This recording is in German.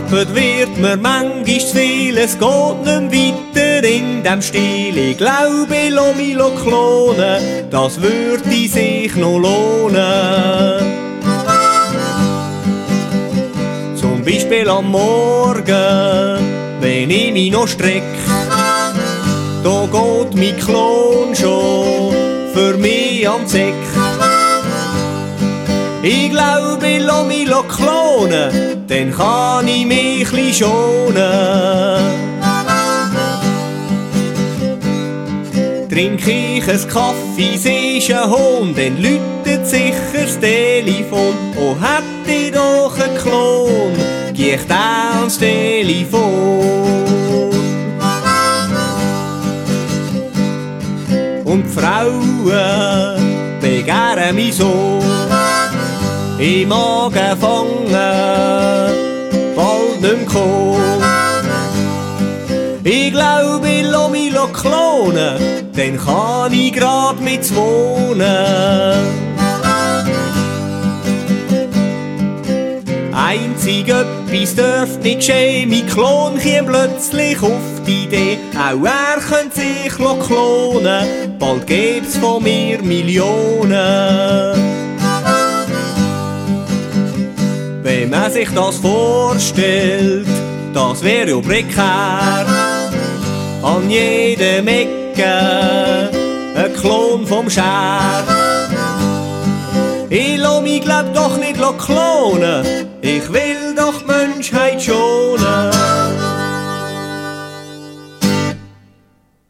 Dort wird mir manchmal zu viel, es geht nicht weiter in dem Stil. Ich glaube, ich lass mich klonen, das würde sich noch lohnen. Zum Beispiel am Morgen, wenn ich mich noch streck, da geht mein Klon schon für mich am Zeck. Ich glaube, ich lass mich klonen, dann kann ich mich chli schonen. Trinke ich einen Kaffee, siehst ein Hund, dann läutet sicher das Telefon. Oh, hätte ich doch einen Klon, geh ich da ans Telefon. Und die Frauen begehren mich so, ich mag fangen, bald nicht mehr kommen. Ich glaube, ich lass mich klonen, dann kann ich grad mit wohnen. Einzig etwas dürft nicht geschehen, mein Klon käme plötzlich auf die Idee. Auch er könnte sich klonen, bald gäb's von mir Millionen. Wenn man sich das vorstellt, das wäre ja prekär. An jedem Ecke ein Klon vom Schär. Ich lass mich glaub doch nicht klonen, ich will doch die Menschheit schonen.